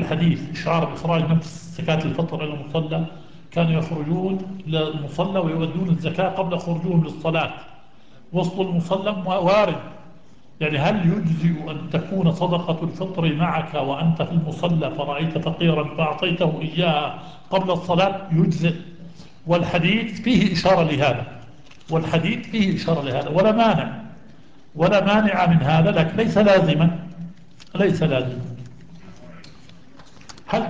الحديث إشعار بإخراج نفس زكاة الفطر إلى المصلى، كانوا يخرجون للمصلى ويؤدون الزكاة قبل خروجهم للصلاة. وصل المصلى وارد. يعني هل يجزئ أن تكون صدقة الفطر معك وأنت في المصلى فرأيت فقيرا فأعطيته إياها قبل الصلاة؟ يجزئ. والحديث فيه إشارة لهذا، والحديث فيه إشارة لهذا، ولا مانع، ولا مانع من هذا، لكن ليس لازما، ليس لازما.